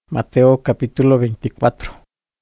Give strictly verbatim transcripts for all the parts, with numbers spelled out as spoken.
Mateo capítulo veinticuatro.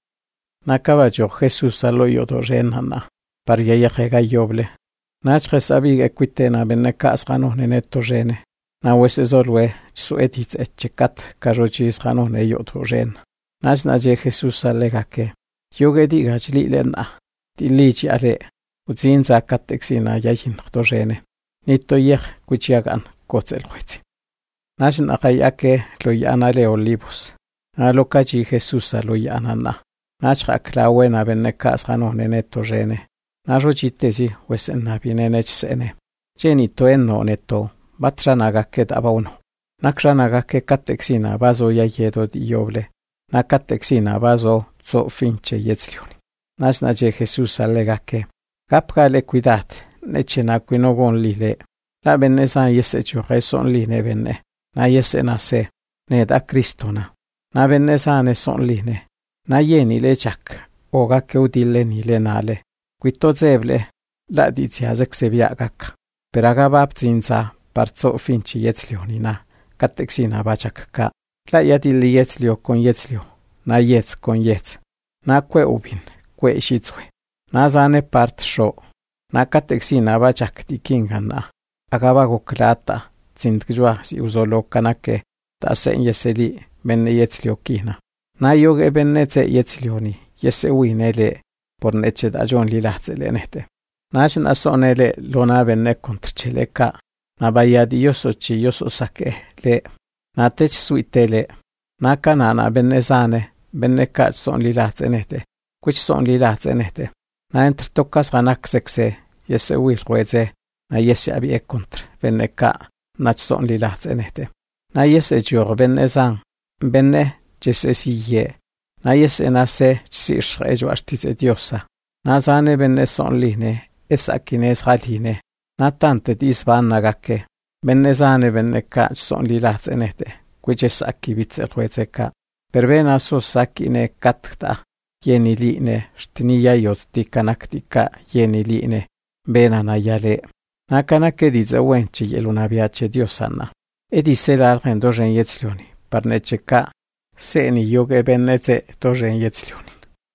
Nakabayo Jesús aloyo dorenana, paryaya jega yoble. Nach resabi equitena beneka sgano nene torene. Na wese zolwe, suetit etchekat, karochis gano neyo doren. Nach naje Jesús alegake. Yoge diga jlilena, tilichi ale, uzin zakatexina yayin dorene. Nito yeh kuchiagan kotzelhuetzi. Nach nakayake loyanale olivos. Alokachi Jesús aloyanana. Nach aklawena beneka sgano nene torene. Narochitesi wesena binenechsene. Jeni toeno neto, batranagake dabauno. Nakranagake katexina bazo yayedo dioble. Nakatexina bazo zo finche yetzlioni. Nasnaje Jesús alegake. Kapkale cuidad, nechena quinogon lile. La benesan yesecho reson line benne. Na yesena se, neda Kristona. Na benesane son line. Na yeni lechak, oga keudile nile nale. Quito zeble, la diziazek seviagak. Peraga babzinza, parzo finchi yetzlionina. Katexina bachak ka. La yadili yetzlio con yetzlio. Na yetz con yetz. Na kwe ubin, kwe shitzwe. Na zane part sho. Na katexina bachak tikingana. Agabago klata, zindgjwa si uzolo kanake. Ta sen yeseli, benne yetzlio kina. Na yoge benneze yetzlioni, yese uinele. Por neche da John lilatzele nete. Nashin asonele lona benne kontrcheleka. Na bayadi yoso chi yoso sake le. Na tech suitele. Na kanana benne zane. Benne kach son lilatze nete. Kuch son lilatze nete. Na entr tokas ganak sekse. Yese uil hueze. Na yese abi e kontr. Benne ka. Nach son lilatze nete. Na yese jor benne zang. Benne jese siye. Na yese nase chisish rejo artize diosa. Na zane benne son line. Esa kines haline. Na tante disvan nagake. Benne zane benne ka son lilatze nete. Kuches akibitze hueze ka. Pervena so sakine katta. Yeni line. Shtiniya yosti kanaktika. Yeni line. Bena na yale. Na kanake dize wenchi yeluna viace diosana. Edise la algendo ren yetzlioni. Parneche ka. Seni yoge benneze toren yetzlioni.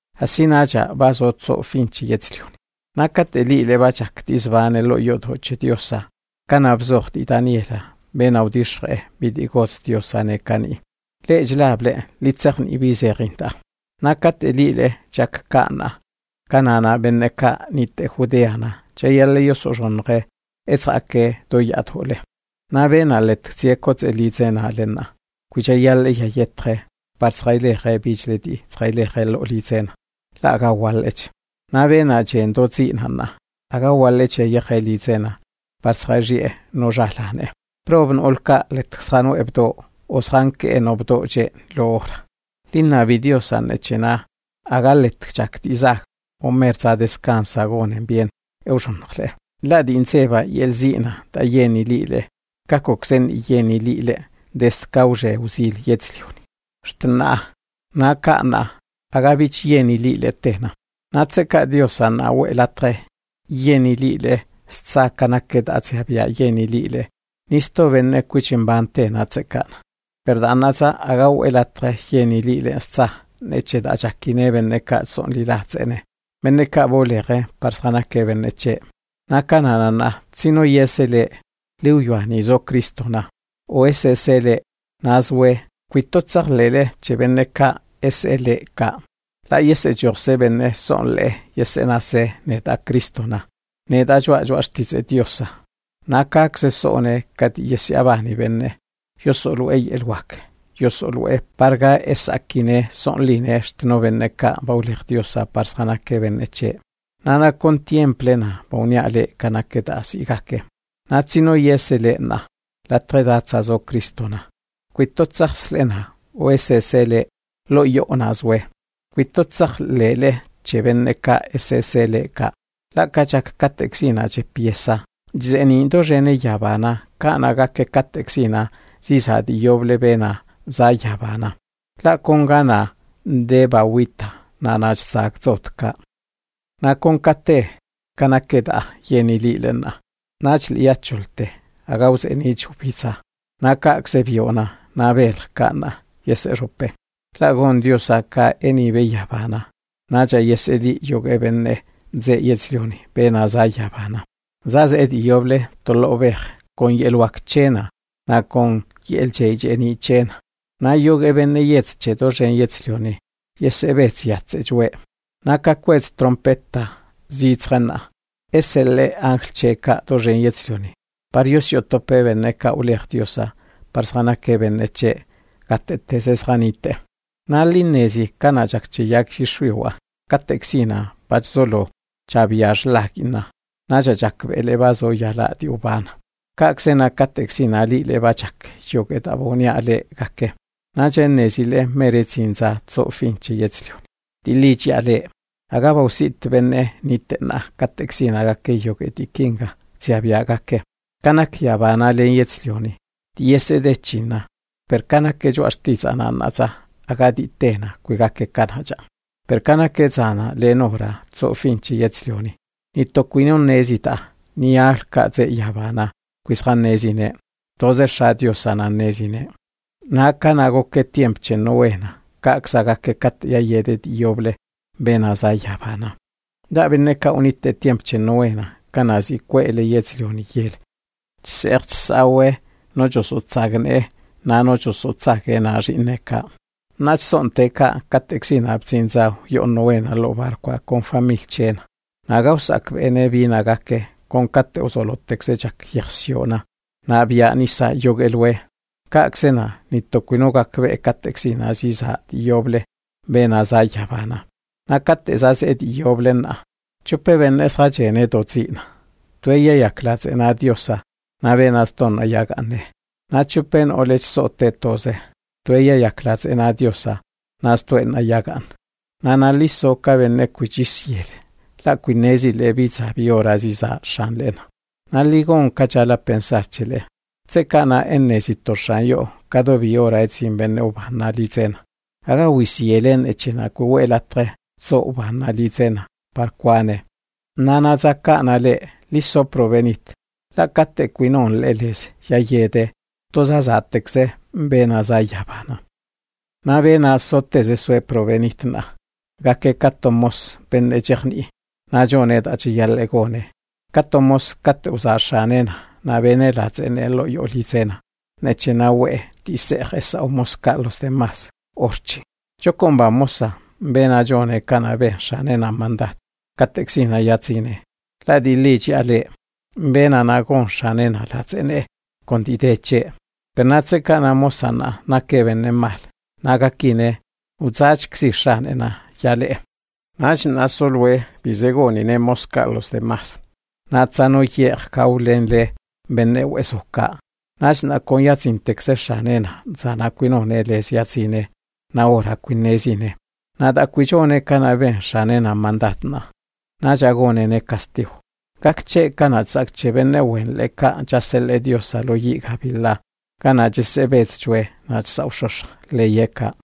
Asinaja bazo tso finchi yetzlioni. Nakate li le bachak disvane lo yodhoche diosa. Kanabzohti Daniela. Ben audishre bidigos diosane kani. Le jlable litzern ibizerinta. Nakate li le jak kana. Kanana benneka nite judeana. Chayale yosoronre. Etzake doyadhole. Na benalet ziekotz elizena lena. Kuchayale yayetre. Partsreileche bijledi, tsreilechel olizen. La agawalech. Na bena chen dozin hanna. Agawaleche yechelizena. Partsreije no jalane. Proben olka letxano ebdo. Osranke enobdo je lora. Linna vidiosan echena. Agalet chaktizak. Omerza descansa gonen bien. Euronle. La dinseva yelzina ta yeni lile. Kakoksen yeni lile. Dest cause usil yetzlioni. Shtna, na kana, agavich yeni lile tena. Natseka diosa na welatre, yeni lile, stsaka naked atsiabia yeni lile. Nisto venne kuchimbante natsekana. Perdanaza agaw elatre yeni lile stsa, neche da jakine venne katson lilatsene. Venne kabolere, parsanake venneche. Nakanana, tsino yesele, liuyuani zo kristona. O esesele, nazwe, Quitotzar lele che benne ka esele ka. La yese jorse benne son le yesena se neda Kristona. Neda joa joastize diosa. Na kakse sone kat yesi abani benne. Yo solo ei elwak. Yo solo e parga esakine son line stno benne ka baulir diosa parsana ke benne che. Nana contiemplena bauniale kanakeda sigake. Natsino yesele na. La tredatza zo Kristona. Quitotzach slena, o esesele, lo yo onazwe. Quitotzach lele, che venneka esesele ka. La kachak katexina che pieza. Zenindo rene yabana, kanaga ke katexina, zisa di yoble bena, za yabana. La kongana, de bawita, nanach zak zotka. Na konkate, kanakeda, yeni lilena. Nach liachulte, agaus eni chupiza. Na kakse viona. Nabel kana yeserope. Tlagon Diosa ka eni be yabana. Naja yeseli yog ebenne ze yetzlioni bena za yabana. Zaz ed yoble tolo vej con yelwak chena na con yelche eni chena. Na yog ebenne yetz che dojen yetzlioni. Yesebets yatzejwe. Na kakwetz trompetta zitzrena. Esele angelche ka dojen yetzlioni. Parios yotope benne ka ulech Diosa. Parsana ke benne che gatetes ganite. Na linezi kanajakche yakishwiwa. Kateksina batzolo chaviash lakina. Naja jak elevazo yala diubana. Kaksena kateksina li levachak yoget abonia ale gake. Naja nezile meretzinza tso finche yetzlioni. Dilichi ale. Agaba usit benne nitena kateksina gake yogeti kinga ziabia gake. Kanak yabana le yetzlioni. Diese de china. Per kanak jo astizana naza. Agadi tena kuigake kanaja. Per kanake zana lenora tso finchi yetzlioni. Ni tokuinon nezita ni alka ze yabana kuisran nezine. Tozer shadio sana nezine. Na kanago ke tiempche noena. Kaksaga ke kat ya yedet yoble bena za yabana. Da beneka unite tiempche noena. Kanazi kwele yetzlioni yel. Serch sawe no joso tsagne na no joso tsage na rineka. Nach sonteka kateksina abzinza yo noena lo barqua con familchena. Nagausak bene vinagake con kate osoloteksejak yersiona. Nabia nisa yogelwe. Kaksena nitokuinogak be kateksina ziza dioble bena za yabana. Nakate zaz ed yoblena. Chupe benes hajene dotzina. Tueye yaklatz na diosa. Na benas ton ayagane. Na chupen olech sote toze. Tueya yaklatz ena Diosa, nasto en ayagan. Nanaliso kabene kuchisiel. La kuinezi leviza biora ziza shanlena. Naligon kachala pensarchele. Tsekana ennesi torshanyo, kado biora etzin bene ubanalizena. Aga wisielen echena kuelatre, so ubanalizena, parquane. Nanazaka nale, liso provenit. La kate kuinon leles, ya yede, tozazatekse, bena za yabana. Na bena soteze sue provenitna. Gake katomos ben ejechni. Na jonet achiyal egone. Katomos kat usashanena. Na bene latzenelo yolizena. Nechena we tisejesa omoska los demás. Orchi. Chokomba mosa. Bena jone kanabe shanena mandat. Kateksina yatzine. La dilichi ale. Bena nagon shanena latzene. Kondideche. Penatse kana mosana na kevene mal. Nagakine uzach xishanena yale. Nach na solwe bizegoni ne mosca los demás. Natsano yer kaulenle bene wesoka. Nach na konyatzin texeshanena zana quinone les yatzine. Na ora quinezine. Nada quichone kana ben shanena mandatna. Najagone ne castigo. Kakche kana zakche bene wen leka jasele diosa lo yigabilla. Kana jesebets chwe nach saushosh leyeka.